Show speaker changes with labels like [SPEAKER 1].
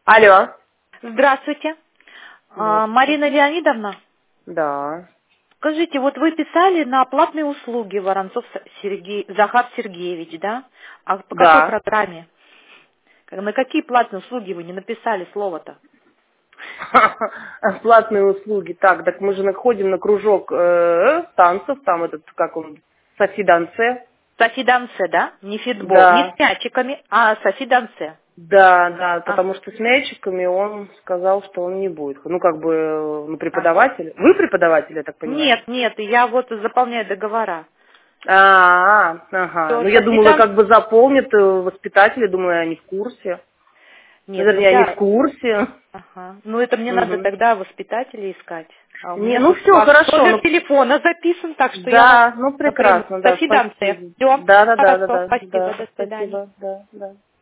[SPEAKER 1] Алло.
[SPEAKER 2] Здравствуйте. Марина Леонидовна,
[SPEAKER 1] Да.
[SPEAKER 2] скажите, вот вы писали на платные услуги Воронцов Захар Сергеевич, да? А по какой
[SPEAKER 1] Да.
[SPEAKER 2] программе? На какие платные услуги вы не написали слово-то?
[SPEAKER 1] Платные услуги. Так мы же находим на кружок танцев, там этот, как он, софи-дансе.
[SPEAKER 2] Софи-дансе, да? Не фитбол, не
[SPEAKER 1] Да.
[SPEAKER 2] с мячиками, а софи-дансе.
[SPEAKER 1] Да,
[SPEAKER 2] А,
[SPEAKER 1] потому что с мячиками он сказал, что он не будет. Ну, как бы,
[SPEAKER 2] а.
[SPEAKER 1] преподаватель. Вы преподаватель, я так понимаю?
[SPEAKER 2] Нет, я вот заполняю договора.
[SPEAKER 1] Ага.
[SPEAKER 2] То
[SPEAKER 1] Ну, я думала,
[SPEAKER 2] софи-дансе.
[SPEAKER 1] как бы заполнят воспитатели, думаю, они в курсе.
[SPEAKER 2] Нет, ну
[SPEAKER 1] Вернее, они в
[SPEAKER 2] я...
[SPEAKER 1] курсе.
[SPEAKER 2] Ага. Ну это мне надо
[SPEAKER 1] Мгм.
[SPEAKER 2] тогда воспитателей искать. А у
[SPEAKER 1] Не,
[SPEAKER 2] меня
[SPEAKER 1] ну
[SPEAKER 2] тут
[SPEAKER 1] все,
[SPEAKER 2] ваш
[SPEAKER 1] хорошо.
[SPEAKER 2] номер
[SPEAKER 1] Ну,
[SPEAKER 2] телефона записан, так что я вас
[SPEAKER 1] да, ну
[SPEAKER 2] напрямую.
[SPEAKER 1] прекрасно, да,
[SPEAKER 2] Софи Данце.
[SPEAKER 1] спасибо.
[SPEAKER 2] Все.
[SPEAKER 1] Да,
[SPEAKER 2] Хорошо,
[SPEAKER 1] да,
[SPEAKER 2] спасибо, до свидания.
[SPEAKER 1] спасибо, да.